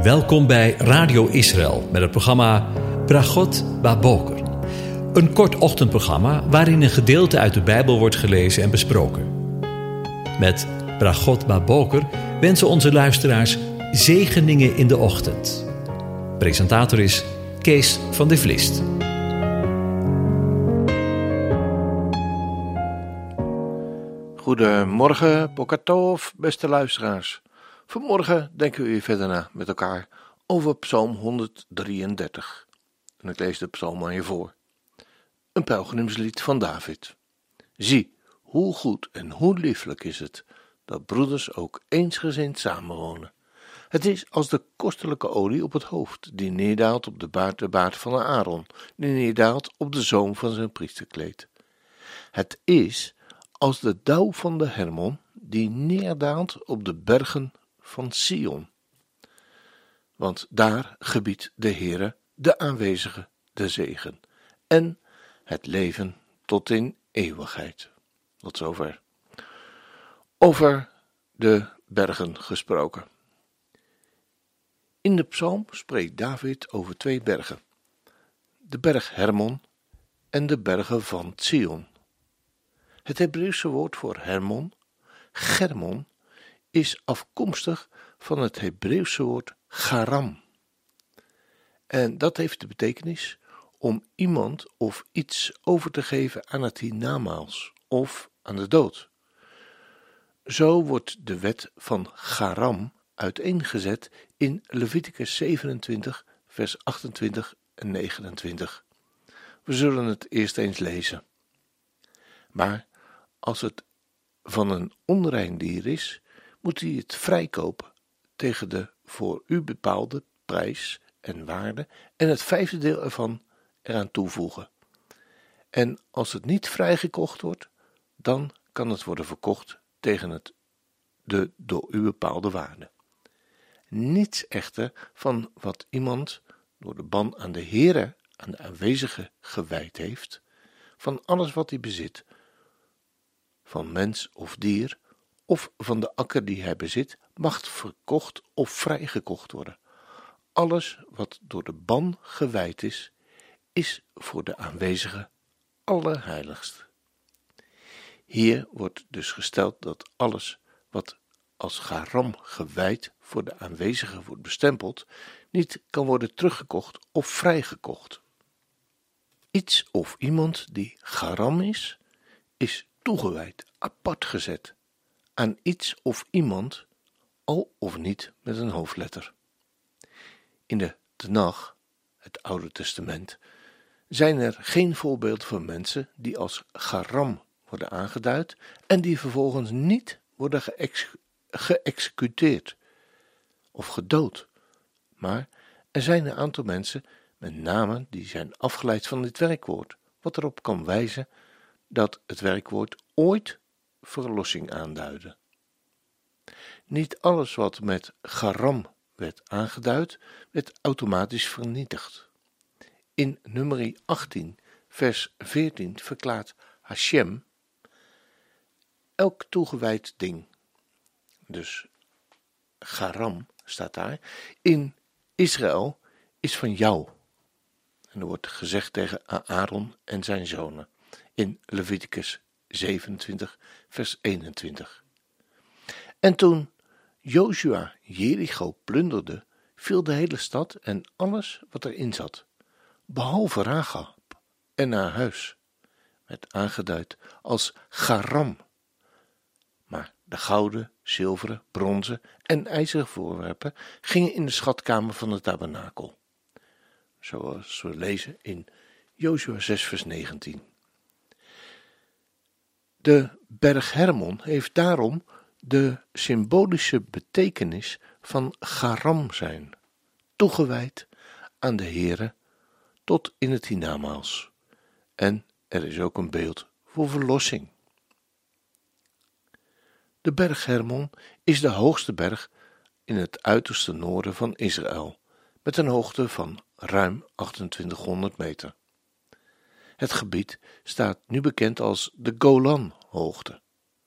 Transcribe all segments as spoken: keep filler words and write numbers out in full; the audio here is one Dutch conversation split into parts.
Welkom bij Radio Israël met het programma Bragot Baboker. Een kort ochtendprogramma waarin een gedeelte uit de Bijbel wordt gelezen en besproken. Met Bragot Baboker wensen onze luisteraars zegeningen in de ochtend. Presentator is Kees van der Vlist. Goedemorgen, Bokatov, beste luisteraars. Vanmorgen denken we weer verder na met elkaar over Psalm honderddrieëndertig. En ik lees de psalm aan je voor. Een pelgrimslied van David. Zie, hoe goed en hoe lieflijk is het dat broeders ook eensgezind samenwonen. Het is als de kostelijke olie op het hoofd, die neerdaalt op de baard, de baard van Aaron, die neerdaalt op de zoom van zijn priesterkleed. Het is als de dauw van de Hermon, die neerdaalt op de bergen van Sion. Want daar gebiedt de Heere, de aanwezige, de zegen en het leven tot in eeuwigheid. Tot zover. Over de bergen gesproken. In de psalm spreekt David over twee bergen. De berg Hermon en de bergen van Sion. Het Hebreeuwse woord voor Hermon, Germon, is afkomstig van het Hebreeuwse woord Garam. En dat heeft de betekenis om iemand of iets over te geven aan het hiernamaals of aan de dood. Zo wordt de wet van Garam uiteengezet in Leviticus zevenentwintig, vers achtentwintig en negenentwintig. We zullen het eerst eens lezen. Maar als het van een onrein dier is, moet hij het vrijkopen tegen de voor u bepaalde prijs en waarde en het vijfde deel ervan eraan toevoegen. En als het niet vrijgekocht wordt, dan kan het worden verkocht tegen het, de door u bepaalde waarde. Niets echter van wat iemand door de ban aan de Heere, aan de aanwezige gewijd heeft, van alles wat hij bezit, van mens of dier, of van de akker die hij bezit, mag verkocht of vrijgekocht worden. Alles wat door de ban gewijd is, is voor de aanwezige allerheiligst. Hier wordt dus gesteld dat alles wat als garam gewijd voor de aanwezige wordt bestempeld, niet kan worden teruggekocht of vrijgekocht. Iets of iemand die garam is, is toegewijd, apart gezet aan iets of iemand, al of niet met een hoofdletter. In de Tenach, het Oude Testament, zijn er geen voorbeelden van mensen die als garam worden aangeduid en die vervolgens niet worden geëx- geëxecuteerd of gedood. Maar er zijn een aantal mensen met namen die zijn afgeleid van dit werkwoord, wat erop kan wijzen dat het werkwoord ooit verlossing aanduidde. Niet alles wat met garam werd aangeduid, werd automatisch vernietigd. In Numeri achttien, vers veertien verklaart Hashem: elk toegewijd ding, dus garam staat daar, in Israël is van jou. En er wordt gezegd tegen Aaron en zijn zonen in Leviticus zevenentwintig, vers eenentwintig. En toen Jozua Jericho plunderde, viel de hele stad en alles wat erin zat, behalve Rahab en haar huis, werd aangeduid als garam. Maar de gouden, zilveren, bronzen en ijzeren voorwerpen gingen in de schatkamer van de tabernakel, zoals we lezen in Jozua zes, vers negentien. De berg Hermon heeft daarom de symbolische betekenis van garam zijn, toegewijd aan de Heere tot in het hiernamaals. En er is ook een beeld voor verlossing. De berg Hermon is de hoogste berg in het uiterste noorden van Israël, met een hoogte van ruim achtentwintighonderd meter. Het gebied staat nu bekend als de Golanhoogte.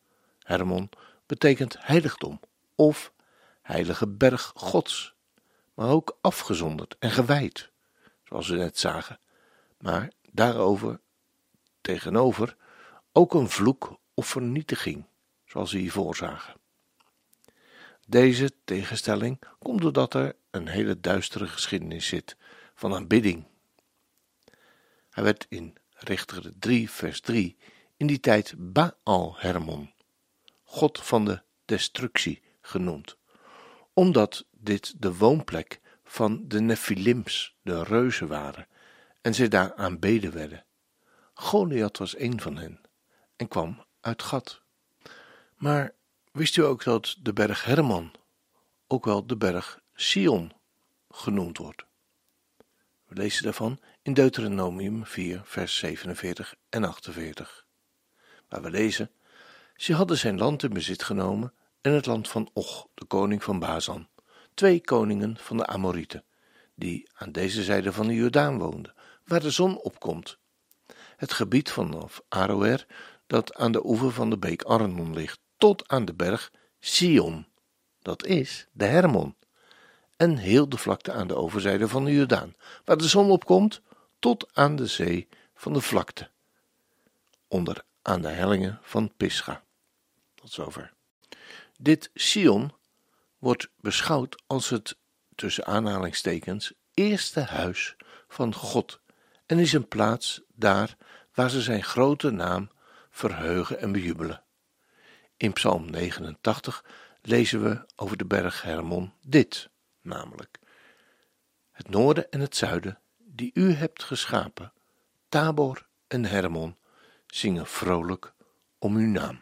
Hermon betekent heiligdom of heilige berg Gods, maar ook afgezonderd en gewijd, zoals we net zagen. Maar daarover, tegenover, ook een vloek of vernietiging, zoals we hiervoor zagen. Deze tegenstelling komt doordat er een hele duistere geschiedenis zit van aanbidding. Hij werd in Richteren drie vers drie in die tijd Baal Hermon, God van de destructie, genoemd, omdat dit de woonplek van de Nephilims, de reuzen waren, en zij daar aanbeden werden. Goliath was een van hen en kwam uit Gad. Maar wist u ook dat de berg Hermon ook wel de berg Sion genoemd wordt? We lezen daarvan in Deuteronomium vier vers zevenenveertig en achtenveertig, waar we lezen: ze hadden zijn land in bezit genomen en het land van Og, de koning van Bazan, twee koningen van de Amorieten, die aan deze zijde van de Jordaan woonden, waar de zon opkomt. Het gebied vanaf Aroer, dat aan de oever van de beek Arnon ligt, tot aan de berg Sion, dat is de Hermon, en heel de vlakte aan de overzijde van de Jordaan, waar de zon opkomt, tot aan de zee van de vlakte, onder aan de hellingen van Pisga. Tot zover. Dit Sion wordt beschouwd als het, tussen aanhalingstekens, eerste huis van God en is een plaats daar waar ze zijn grote naam verheugen en bejubelen. In Psalm negenentachtig lezen we over de berg Hermon dit, namelijk: het noorden en het zuiden, die u hebt geschapen, Tabor en Hermon, zingen vrolijk om uw naam.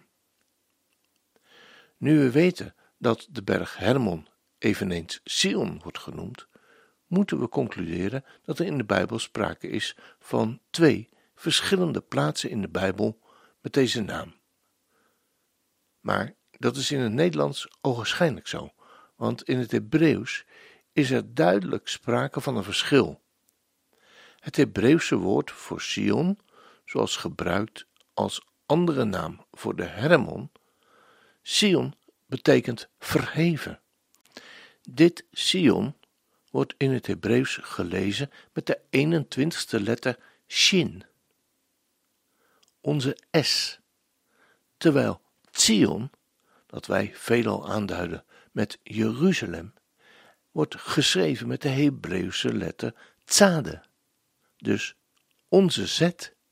Nu we weten dat de berg Hermon eveneens Sion wordt genoemd, moeten we concluderen dat er in de Bijbel sprake is van twee verschillende plaatsen in de Bijbel met deze naam. Maar dat is in het Nederlands ogenschijnlijk zo, want in het Hebreeuws is er duidelijk sprake van een verschil. Het Hebreeuwse woord voor Sion, zoals gebruikt als andere naam voor de Hermon, Sion betekent verheven. Dit Sion wordt in het Hebreeuws gelezen met de eenentwintigste letter Shin, onze S, terwijl Zion, dat wij veelal aanduiden met Jeruzalem, wordt geschreven met de Hebreeuwse letter Tzade, dus onze Z.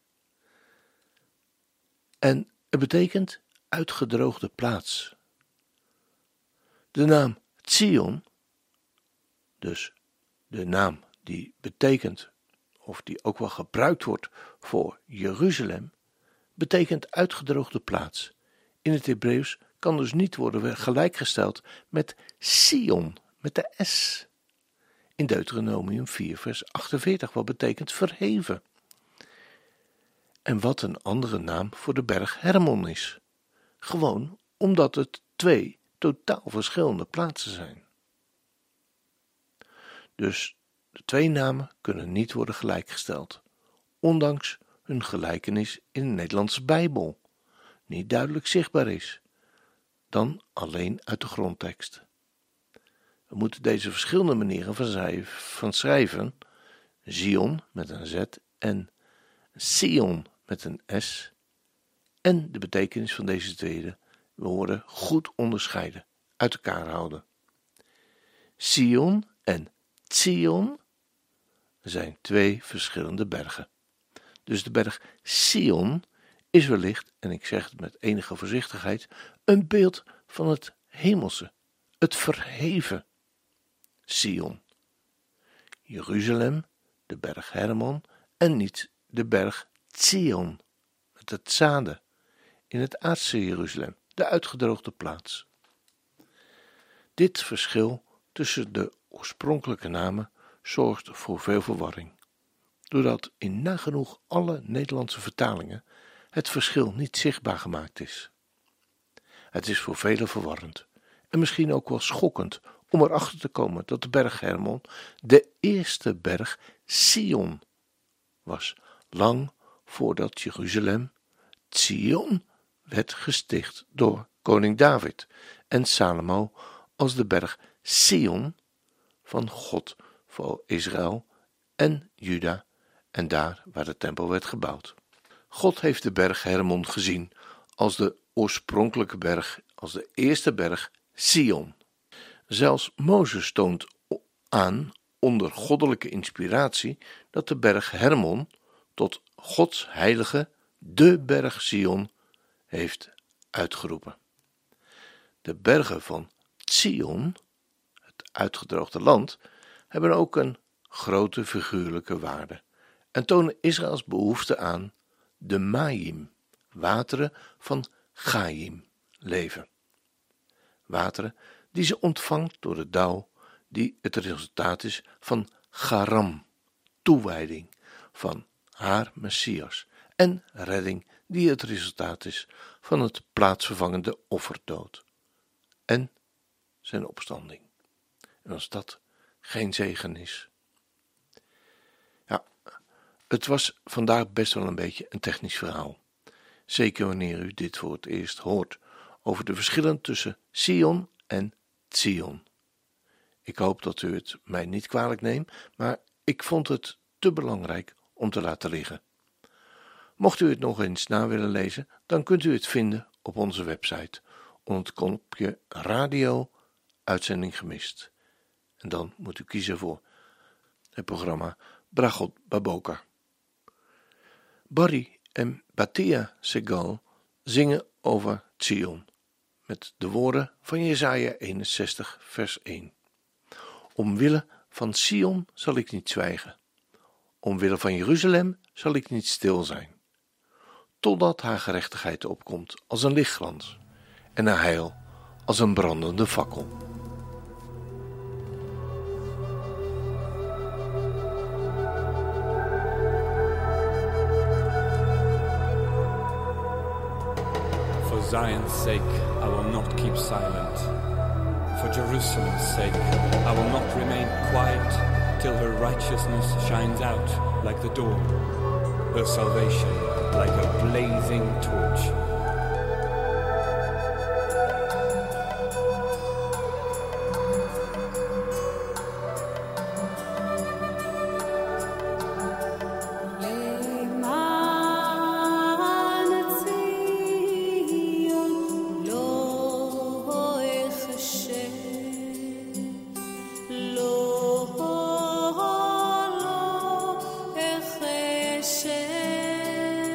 En het betekent uitgedroogde plaats. De naam Zion, dus de naam die betekent, of die ook wel gebruikt wordt voor Jeruzalem, betekent uitgedroogde plaats. In het Hebreeuws kan dus niet worden gelijkgesteld met Sion, met de S. In Deuteronomium vier vers achtenveertig, wat betekent verheven. En wat een andere naam voor de berg Hermon is. Gewoon omdat het twee totaal verschillende plaatsen zijn. Dus de twee namen kunnen niet worden gelijkgesteld, ondanks hun gelijkenis in de Nederlandse Bijbel niet duidelijk zichtbaar is, dan alleen uit de grondtekst. We moeten deze verschillende manieren van schrijven, Zion met een Z en Sion met een S, en de betekenis van deze tweede woorden goed onderscheiden, uit elkaar houden. Sion en Zion zijn twee verschillende bergen. Dus de berg Sion is wellicht, en ik zeg het met enige voorzichtigheid, een beeld van het hemelse, het verheven Sion. Jeruzalem, de berg Hermon, en niet de berg Zion, met het Tzade, in het aardse Jeruzalem, de uitgedroogde plaats. Dit verschil tussen de oorspronkelijke namen zorgt voor veel verwarring, doordat in nagenoeg alle Nederlandse vertalingen het verschil niet zichtbaar gemaakt is. Het is voor velen verwarrend en misschien ook wel schokkend om erachter te komen dat de berg Hermon de eerste berg Sion was, lang voordat Jeruzalem, Zion, werd gesticht door koning David en Salomo als de berg Sion van God voor Israël en Juda en daar waar de tempel werd gebouwd. God heeft de berg Hermon gezien als de oorspronkelijke berg, als de eerste berg Sion. Zelfs Mozes toont aan onder goddelijke inspiratie dat de berg Hermon tot Gods heilige, de berg Sion, heeft uitgeroepen. De bergen van Sion, het uitgedroogde land, hebben ook een grote figuurlijke waarde en tonen Israëls behoefte aan de Maïm, wateren van Chaim, leven. Wateren die ze ontvangt door de dauw, die het resultaat is van Garam, toewijding van haar Messias, en redding die het resultaat is van het plaatsvervangende offerdood en zijn opstanding. En als dat geen zegen is. Ja, het was vandaag best wel een beetje een technisch verhaal. Zeker wanneer u dit voor het eerst hoort over de verschillen tussen Sion en Zion. Ik hoop dat u het mij niet kwalijk neemt, maar ik vond het te belangrijk om te laten liggen. Mocht u het nog eens na willen lezen, dan kunt u het vinden op onze website onder het knopje radio uitzending gemist. En dan moet u kiezen voor het programma Bragot Baboker. Barry en Batia Segal zingen over Zion met de woorden van Jesaja eenenzestig vers één. Omwille van Sion zal ik niet zwijgen, omwille van Jeruzalem zal ik niet stil zijn, totdat haar gerechtigheid opkomt als een lichtglans en haar heil als een brandende fakkel. For Zion's sake, I will not keep silent. For Jerusalem's sake, I will not remain quiet till her righteousness shines out like the dawn, her salvation like a blazing torch. Hashem.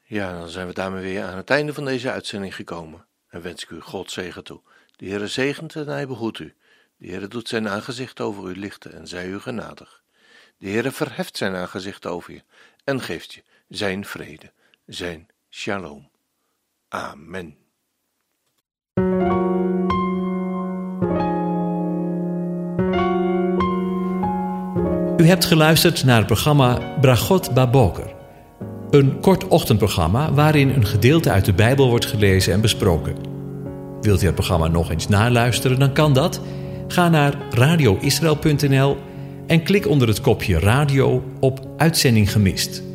Ja, dan zijn we daarmee weer aan het einde van deze uitzending gekomen. En wens ik u God zegen toe. De Heere zegent en hij behoedt u. De Heere doet zijn aangezicht over u lichten en zij u genadig. De Heere verheft zijn aangezicht over je en geeft je zijn vrede, zijn shalom. Amen. U hebt geluisterd naar het programma Bragot Baboker. Een kort ochtendprogramma waarin een gedeelte uit de Bijbel wordt gelezen en besproken. Wilt u het programma nog eens naluisteren, dan kan dat. Ga naar radio israël punt n l en klik onder het kopje radio op Uitzending gemist.